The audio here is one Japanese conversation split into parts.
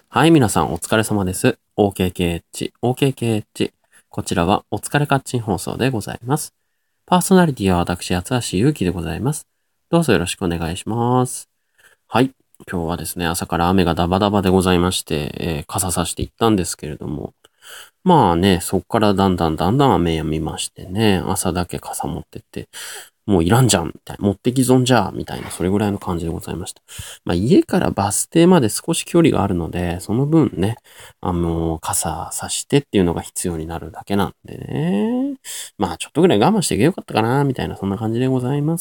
はい、皆さんお疲れ様です。OKKH。こちらはお疲れカッチン放送でございます。パーソナリティは私、八橋ゆうきでございます。どうぞよろしくお願いします。はい。今日はですね、朝から雨がダバダバでございまして、傘さしていったんですけれども、まあね、そっからだんだん雨やみましてね、朝だけ傘持ってって、もういらんじゃん、みたいな。持ってき損じゃ、みたいな、それぐらいの感じでございました。まあ、家からバス停まで少し距離があるので、その分ね、傘さしてっていうのが必要になるだけなんでね。まあ、ちょっとぐらい我慢していけばよかったかな、みたいな、そんな感じでございます。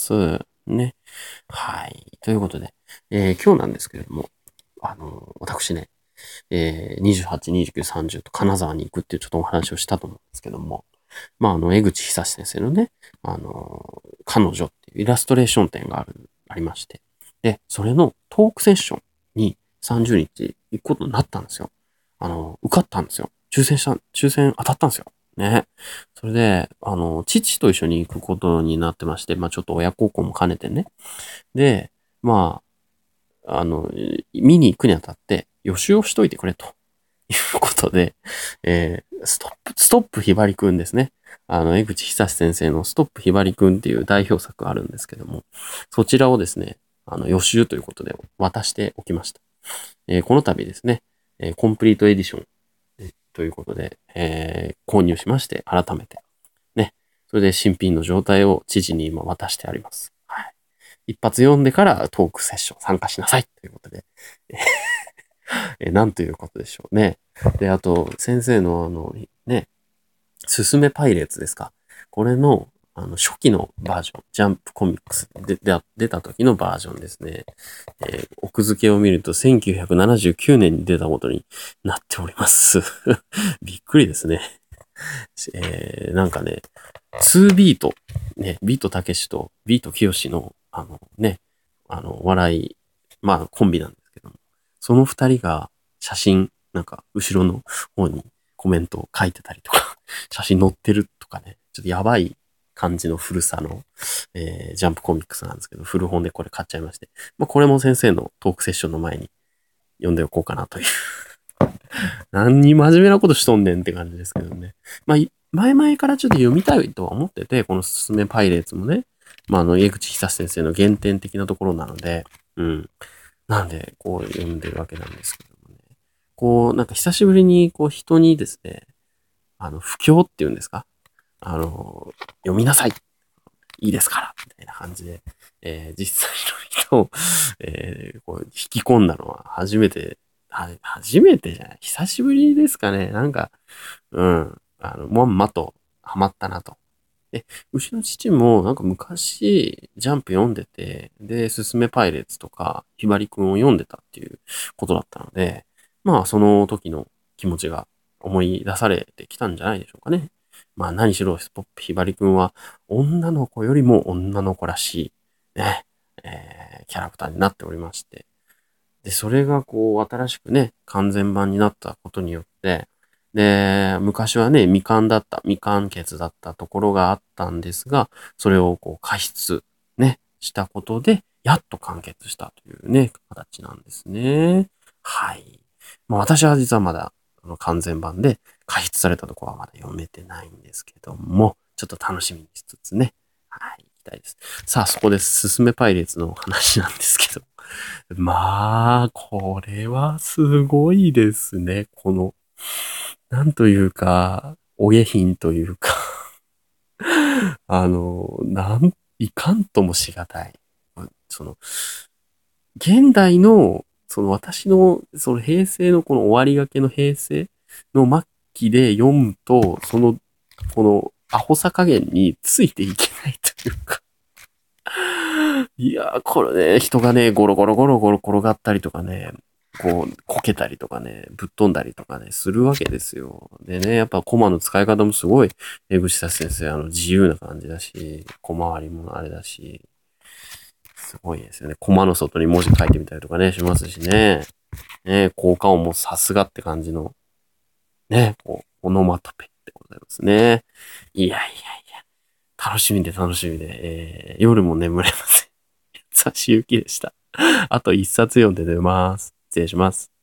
ね。はい。ということで、今日なんですけれども、私ね、28、29、30と金沢に行くっていうちょっとお話をしたと思うんですけども、まあ、江口久志先生のね、彼女っていうイラストレーション展がありまして、で、それのトークセッションに30日行くことになったんですよ。受かったんですよ。抽選当たったんですよ。ね。それで、父と一緒に行くことになってまして、まあちょっと親孝行も兼ねてね。で、ま見に行くにあたって、予習をしといてくれということで、ストップひばりくんですね。江口久志先生のストップひばりくんっていう代表作があるんですけども、そちらをですね、予習ということで渡しておきました。この度ですね、コンプリートエディション、ということで、購入しまして、改めて。ね。それで新品の状態を知事に今渡してあります。はい。一発読んでからトークセッション参加しなさいということで。なんということでしょうね。で、あと、先生のね、すすめパイレーツですか。これの、初期のバージョン、ジャンプコミックスで出た時のバージョンですね。奥付けを見ると1979年に出たことになっております。びっくりですね。なんかね、2ビート、ね、ビートたけしとビートきよしの、笑い、まあ、コンビなんですけども、その二人が写真、なんか、後ろの方にコメントを書いてたりとか、写真載ってるとかね、ちょっとやばい感じの古さの、ジャンプコミックスなんですけど、古本でこれ買っちゃいまして、まあ、これも先生のトークセッションの前に読んでおこうかなという。何に真面目なことしとんねんって感じですけどね。まあ、前々からちょっと読みたいとは思ってて、このすすめパイレーツもね、まあ、江口久志先生の原点的なところなので、うん。なんで、こう読んでるわけなんですけどもね。こう、なんか久しぶりに、こう人にですね、不況っていうんですか読みなさい。いいですから。みたいな感じで、実際の人を、こう引き込んだのは初めてじゃない。久しぶりですかね。なんか、うん。まんまとハマったなと。で、うちの父もなんか昔、ジャンプ読んでて、で、すすめパイレーツとか、ひばりくんを読んでたっていうことだったので、まあ、その時の気持ちが思い出されてきたんじゃないでしょうかね。まあ、何しろ、スポップひばりくんは、女の子よりも女の子らしい、ね、キャラクターになっておりまして、で、それがこう、新しくね、完全版になったことによって、で、昔はね、未完結だったところがあったんですが、それをこう、加筆、ね、したことで、やっと完結したというね、形なんですね。はい。まあ私は実はまだ、完全版で、加筆されたところはまだ読めてないんですけども、ちょっと楽しみにしつつね、はい、行きたいです。さあ、そこで、すすめパイレーツの話なんですけど、まあ、これはすごいですね。なんというか、お下品というかいかんともしがたい。その、現代の、その私の、その平成のこの終わりがけの平成の末期で読むと、このアホさ加減についていけないというかいやー、これね、人がね、ゴロゴロ転がったりとかね、こう、こけたりとかね、ぶっ飛んだりとかね、するわけですよ。でね、やっぱコマの使い方もすごい、江口田先生、自由な感じだし、小回りもあれだし、すごいですよね。コマの外に文字書いてみたりとかね、しますしね。ね、効果音もさすがって感じの、ね、こう、オノマトペってございますね。いやいやいや、楽しみで楽しみで、夜も眠れません。差し行きでした。あと一冊読んで寝ます。失礼します。